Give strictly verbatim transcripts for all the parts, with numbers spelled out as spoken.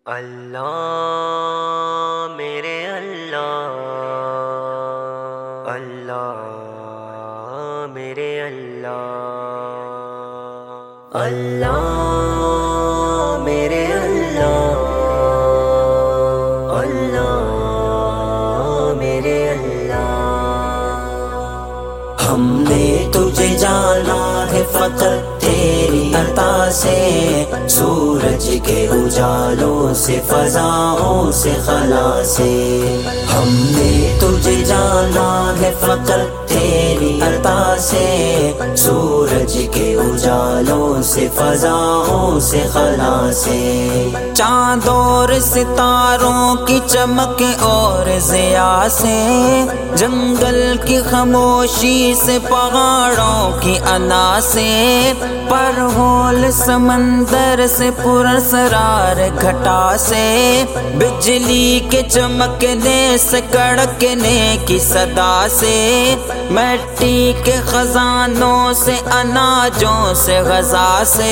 اللہ میرے اللہ، اللہ میرے اللہ، اللہ میرے اللہ، اللہ میرے اللہ۔ ہم نے تجھے جانا ہے فقط تیری عطا سے، سورج کے اجالوں سے، فضاؤں سے، خلا سے۔ ہم نے تجھے جانا ہے فقط تیری عطا سے، سورج کے اجالوں سے، فضاؤں سے، خلا سے۔ چاند اور ستاروں کی چمک اور ضیاء سے، جنگل کی خاموشی سے، پہاڑوں کی انا سے، پرہول سمندر سے، پراسرار گھٹا سے، بجلی کے چمکنے سے، کڑکنے کی صدا سے، مٹی کے خزانوں سے، اناجوں سے، غذا سے،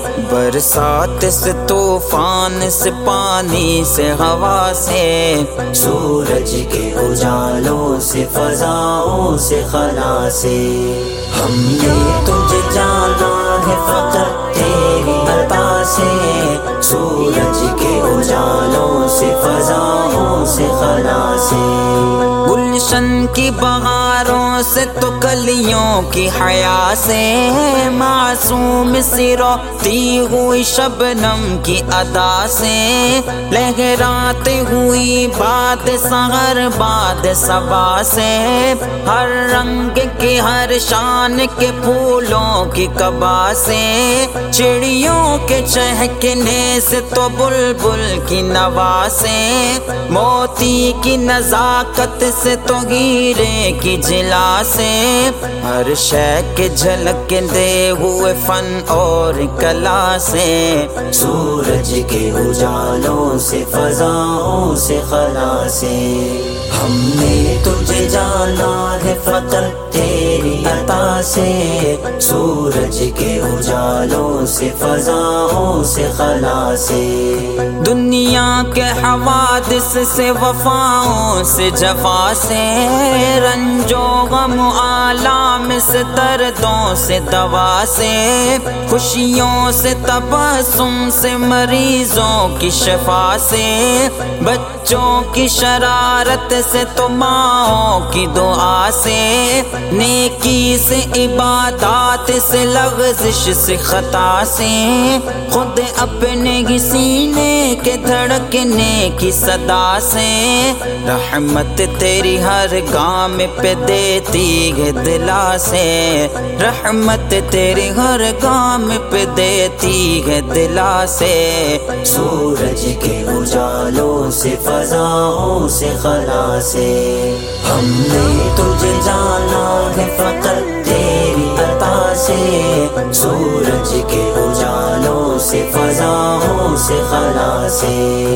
برسات سے، طوفان سے، پانی سے، ہوا سے، سورج کے اجالوں سے، فضاؤں سے، خلا سے۔ ہم نے تجھے جانا ہے فقط تیری عطا سے، سورج کے اجالوں سے، فضاؤں سے، خلا سے۔ گلشن کی بہاروں سے تو کلیوں کی حیا سے، معصوم سی روتی ہوئی شبنم کی ادا سے، لہراتے ہوئی باد سحر باد صبا سے، ہر رنگ کے، ہر شان کے پھولوں کی قبا سے، چڑیوں کے چہکنے سے تو بلبل کی نوا سے، موتی کی نزاکت سے تو ہیرے کی جلا سے، ہر شے کے جھلک دے ہوئے فن اور کلا سے، سورج کے اجالوں سے، فضاؤں سے، خلا سے۔ ہم نے تجھے جانا ہے فقط تیری عطا سے، سورج کے اجالوں سے، فضاؤں سے، خلا سے۔ دنیا کے حوادث سے، وفاؤں سے، جفا سے، رنج و غم و آلام سے، دردوں سے، دوا سے، خوشیوں سے، تبسم سے، مریضوں کی شفا سے، بچوں کی شرارت سے تو ماؤں کی دعا سے، نیکی سے، عبادات سے، لغزش سے، خطا سے، خود اپنے ہی سینے کے دھڑکنے کی صدا سے، رحمت تیری ہر گام پہ دیتی ہے دلا سے، رحمت تیری ہر گام پہ دیتی ہے دلا سے، سورج کے اجالوں سے، فضاؤں سے، خلا سے۔ ہم نے تجھے جانا ہے فقط تیری عطا سے، سورج کے اجالوں سے، فضاؤں سے، خلا سے۔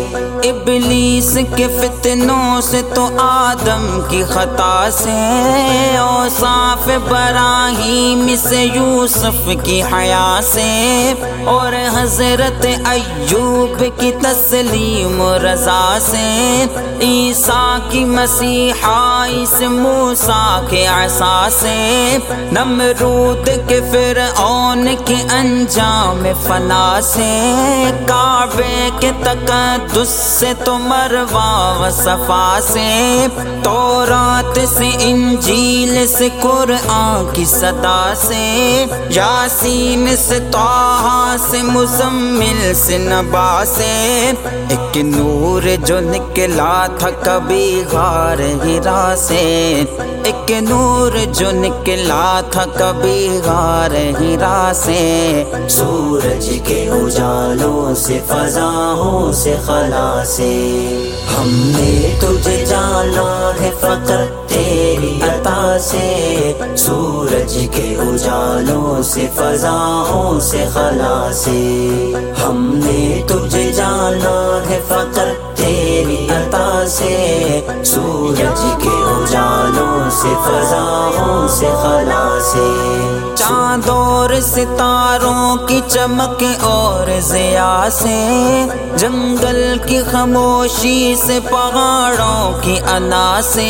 ابلیس کے فتنوں سے تو آدم کی خطا سے، اوصاف براہیم سے، یوسف کی حیا سے، اور حضرت ایوب کی تسلیم و رضا سے، عیسیٰ کی مسیحائی سے، موسیٰ کے عصا سے، نمرود کے فرعون کے انجام فنا سے، کعبے کے تقدس سے تو مروہ و صفا سے، تورات سے، انجیل سے، قرآن کی صدا سے، یاسین سے، طٰہٰ سے، مزمل سے، نبا سے، ایک نور جو نکلا تھا کبھی غار ہرا سے، ایک نور جو نکلا تھا کبھی غار ہرا سے، سورج کے اجالوں سے، فضاؤں سے، خلا سے۔ ہم نے تجھے جانا ہے فقط تیری عطا سے، سورج کے اجالوں سے، فضاؤں سے، خلا سے۔ ہم نے تجھے جانا ہے فقط تیری عطا سے، سورج کے اجالوں سے فضاؤں سے خلا سے، چاند اور ستاروں کی چمک اور ضیاء سے، جنگل کی خاموشی سے، پہاڑوں کی انا سے،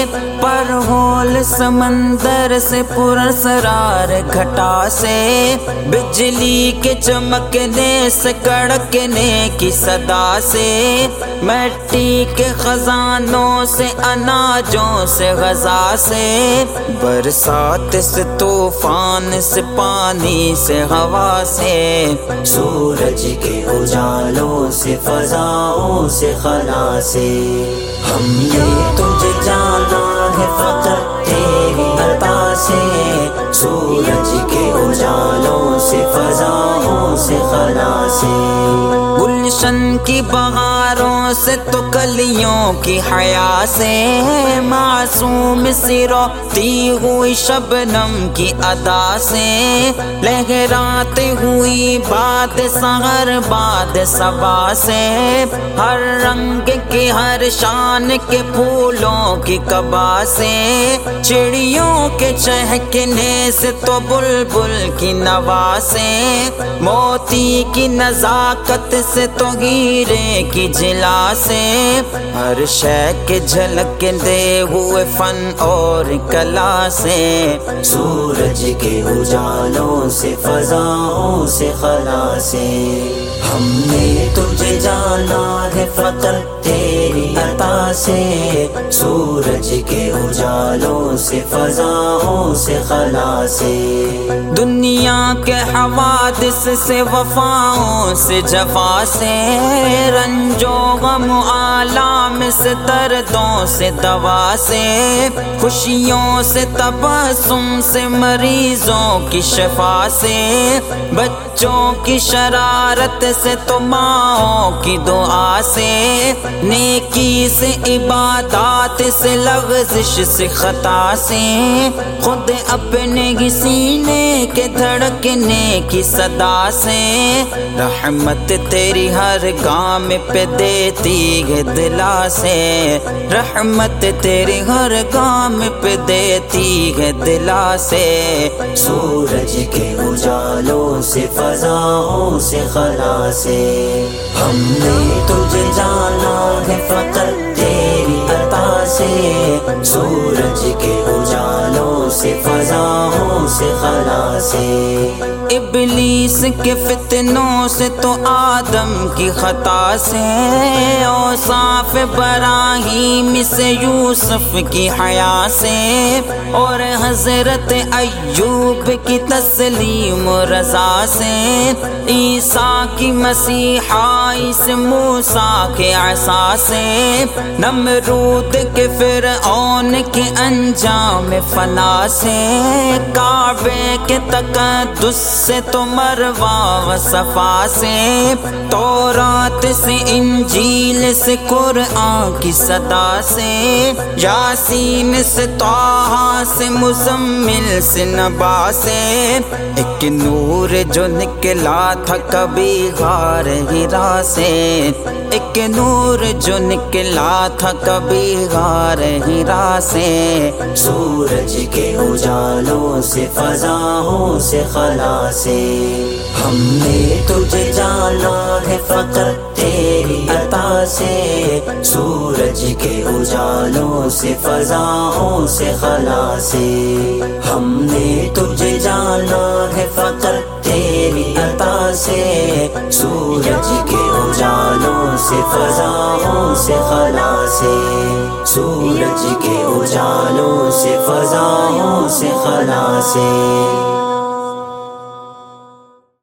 پرہول سمندر سے، پراسرار گھٹا سے، بجلی کے چمکنے سے، کڑکنے کی صدا سے، مٹی کے خزانوں سے، اناجوں سے، غذا سے، برسات سے، طوفان سے، پانی سے، ہوا سے، سورج کے اجالوں سے، فضاؤں سے خلا سے، ہم نے تجھے جانا ہے فقط تیری عطا سے، سورج کے اجالوں سے، فضاؤں سے خلا سے، گلشن کی بہاروں سے، تو کلیوں کی حیا سے، معصوم سی روتی ہوئی شبنم کی ادا سے، لہراتی ہوئی باد سحر باد صبا سے، ہر رنگ کی ہر شان کے پھولوں کی کبا سے، چڑیوں کے چہکنے سے، تو بلبل کی نوا سے، موتی کی نزاکت سے، تو ہیرے کی جلا سے، ہر شے کے جھلک دے ہوئے فن اور کلا سے، سورج کے اجالوں سے، فضاؤں سے خلا سے، ہم نے تجھے جانا ہے فقط تیری عطا سے، سورج کے اجالوں سے، فضاؤں سے خلا سے، دنیا کے حوادث سے، وفاؤں سے، جفا سے، رنج و غم و آلام سے، دردوں سے، دوا سے، خوشیوں سے، تبسم سے، مریضوں کی شفا سے، بچوں کی شرارت سے، تو ماؤں کی دعا سے، نیکی سے، عبادات سے، لغزش سے، خطا سے، خود اپنے ہی سینے کے دھڑکنے کی صدا سے، رحمت تیری ہر گام پہ دیتی ہے دلا سے، رحمت تیری ہر گام پہ دیتی ہے دلا سے، سورج کے اجالوں سے، فضاؤں سے خلا سے، ہم نے تجھے جانا ہے فقط تیری عطا سے، سورج کے اجالوں سے، فضاؤں سے خلا سے، ابلیس کے فتنوں سے، تو آدم کی خطا سے، اوصاف براہیم سے، یوسف کی حیا سے، اور حضرت ایوب کی تسلیم و رضا سے، عیسیٰ کی مسیحائی سے، موسیٰ کے عصا سے، نمرود کے فرعون کے انجام فنا سے، کعبے کے تقدس سے، تو مروہ و صفا سے، تورات سے، انجیل سے، قرآن کی صدا سے، یاسین سے، طٰہٰ سے، مزمل سے، نبا سے، ایک نور جو نکلا تھا کبھی غار ہرا سے، ایک نور جو نکلا تھا کبھی غار ہرا سے، سورج کے اجالوں سے، فضاؤں سے خلا سے، ہم نے تجھے جانا ہے فقط تیری عطا سے، سورج کے اجالوں سے، فضاؤں سے خلا سے، ہم نے تجھے جانا ہے فقط تیری عطا سے، سورج کے اجالوں سے، فضاؤں سے خلا سے، سورج کے اجالوں سے، فضاؤں سے خلا سے۔